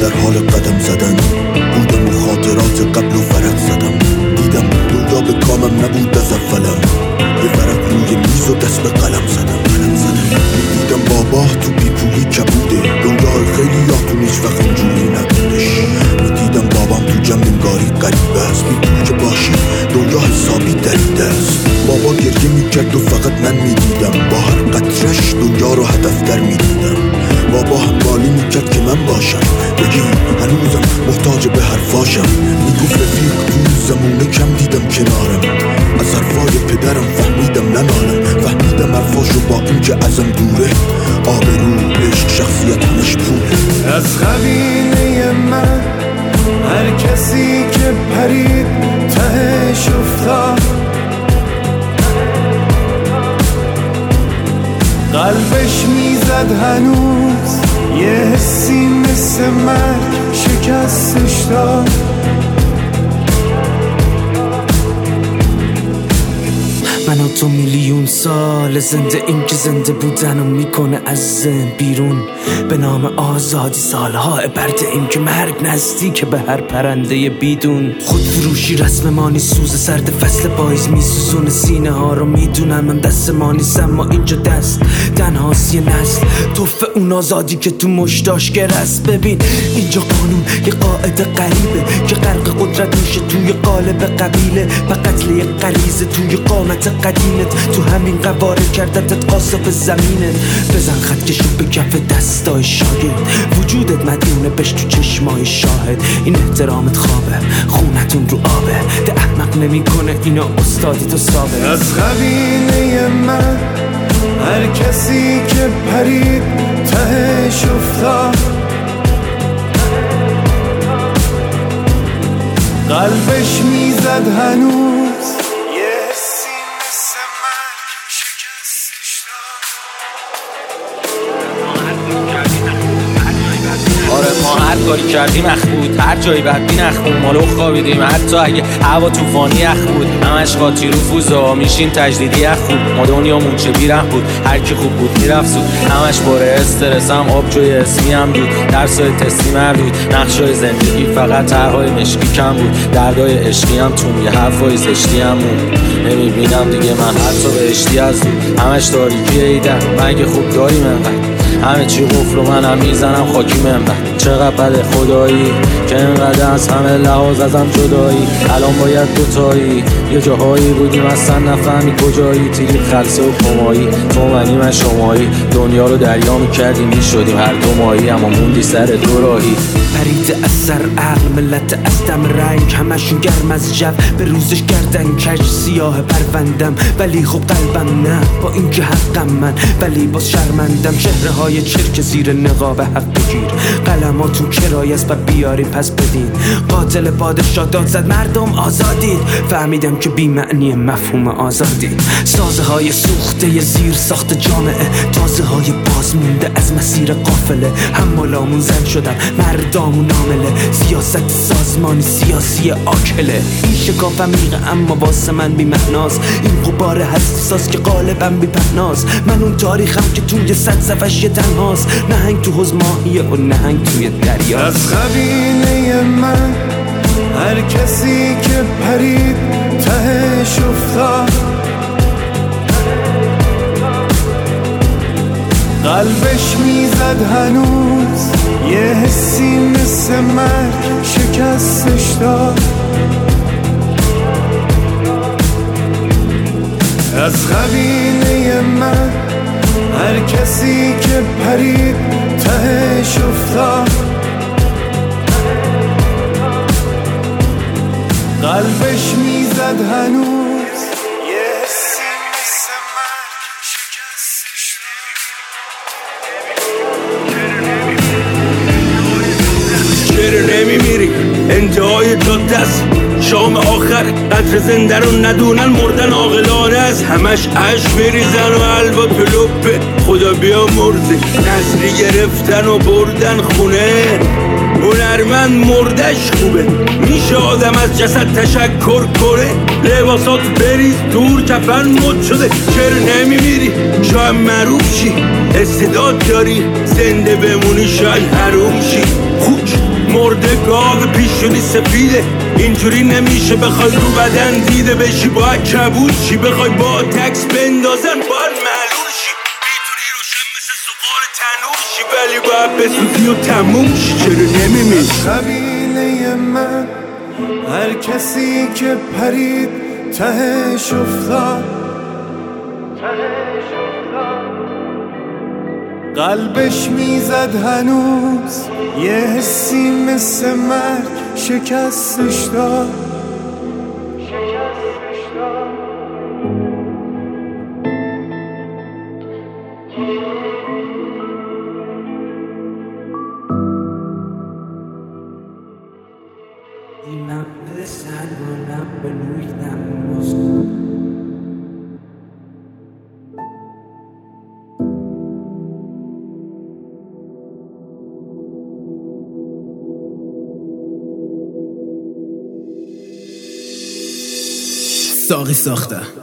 در حال قدم زدن بودم و خاطرات قبل و ورق زدم. دیدم دنیا به کامم نبود از اولم، یه ورق روی میز و دست به قلم زدم. دیدم بابا تو بیپولی کبوده، دنیای خیلی یاتون هیچ وقت اینجوری نبودش. دیدم بابام تو جمع انگاری غریبه است، بی پول که باشی دنیا حسابی دریده است. بابا گریه میکرد و فقط من میدیدم، با هر قطرش دنیا رو هدفتر میدیدم. بابا همرالی میکرد که من باشم، بگی هنوزم محتاج به حرفاشم. میگفت رفیق تو زمونه کم دیدم کنارم، از حرفای پدرم فهمیدم ننالم. فهمیدم حرفاشو با اینکه ازم دوره، آبرو عشق شخصیت همش پوله. از قبیله من هر کسی که پرید تهش افتاد، قلبش میزد هنوز یه حسی مثل مرگ شکستش داد. من و تو میلیون سال زنده، این که زنده بودن و میکنه از ذهن بیرون به نام آزادی. سالها برده این که مرگ نزدیک به هر پرنده بیدون. خودفروشی رسم مانی، سوز سرد فصل پاییز میسوزونه سینه ها رو. میدونم من دست ما نیستم، ما اینجا دست تنهاست. یه نسل توفه اون آزادی که تو مشتاش گرست. ببین اینجا قانون یه قاعده غریبه که غرق قدرت میشه توی قالب قبیله، به قتل یه غریزه توی قامت قدیمت. تو همین قواره کردتت قاصف زمینت. بزن خط کشو به کف دستای شاگرد، وجودت مدیونه بش تو چشمای شاهد. این احترامت خوابه، خونتون رو آبه، ده احمق نمی کنه اینا استادی تو ثابت. از قبیله من هر کسی که پرید تهش افتاد، قلبش میزد هنوز یه حسی مثل مرگ شکستش داد. آره ما هر کاری کردیم اخ بود، هر جایی بدبین اخ بود، مالو خوابیدیم حتی اگه هوا طوفانی اخ بود. همش قاطی رفوزا میشین تجدیدی اخ بود، ما دنیامون چه بیره بود، هر کی خوب بود میرفت زود. همش باره استرسم آبجوی اسمی هم بود، درسای تستی مردود، نقشای زندگی فقط طرحهای مشکی کم بود. دردای عشقی هم تو یه حرفای زشتی هم بود. نمیبینم دیگه من حتی بهشتی از دود، همش تاریکی ایدن مگه خوب داریم انقدر. همه چی قفل و منم میزنم خاکی منبر. چقدر بده خدایی که اینقدر از همه لحاظ ازم جدایی. الان باید دوتایی، یه جاهایی بودیم اصلا نفهمی کجایی. تیری خلصه و کمایی، تو منی من شمایی. دنیا رو دریا میکردیم میشدیم هر دو مایی، اما موندی سر دو راهی. پرید از سر عقل ملت از دم رنگ، همشون گرم از جو به روزش کردن کج. سیاه پروندم ولی خب قلبم نه، با اینکه حقم من ولی باز شرمندم. چهره های چرک زیر نقاب حق بگیر، قلماتون کرایه است و بیاری پس بدین. قاتل پادشاه داد زد مردم آزادید، فهمیدم که بی معنی مفهوم آزادید. سازه های سوخته زیر ساخت جامعه، تازه های باز مونده از مسیر قافله. حمالامون زن شدن مردامون عامله، سیاست سازمانی سیاسی آکله. این شکاف عمیقه اما واسه من بی معناست، این غبار حساس که غالبم بی پهناست. من اون تاریخم که توی صد صفحش یه تنهاست، نهنگ تو حوض ماهیه و نهنگ توی دریا. از قبیله من هر کسی که پرید تهش افتاد، قلبش میزد هنوز یه حسی مثل مرگ شکستش داد. از قبیله من هر کسی که پرید تهش افتاد، قلبش میزد هنوز یه حسی مثل مرگ شکستش داد. چرا نمیمیری انتهای جاده است، شام آخر قدر زنده رو ندونن، مردن عاقلانه است. همش عشق بریزن و حلوا پلوپه، خدا بیا مرزه نسلی گرفتن و بردن خونه. هنرمند مردش خوبه، میشه آدم از جسد تشکر کنه. لباسات بریز دور کفن مد شده، چرا نمیمیری شاید معروف شی. استعداد داری زنده بمونی شاید حروم شی. خوک مرده گاو پیشونی سفیده اینجوری نمیشه بخوای رو بدن دیده بشی باید کبود شی بخوای با تکس بندازن باید معلوم شی میتونی روشن مثل سقال تنور شی ولی باید بسوزی و تموم شی چرا نمیمی قبیله من هر کسی که پرید تهش افتاد قلبش میزد هنوز یه حسی مثل مرگ شکستش داد دیمم به سرگانم به نویدم ساقی ساخته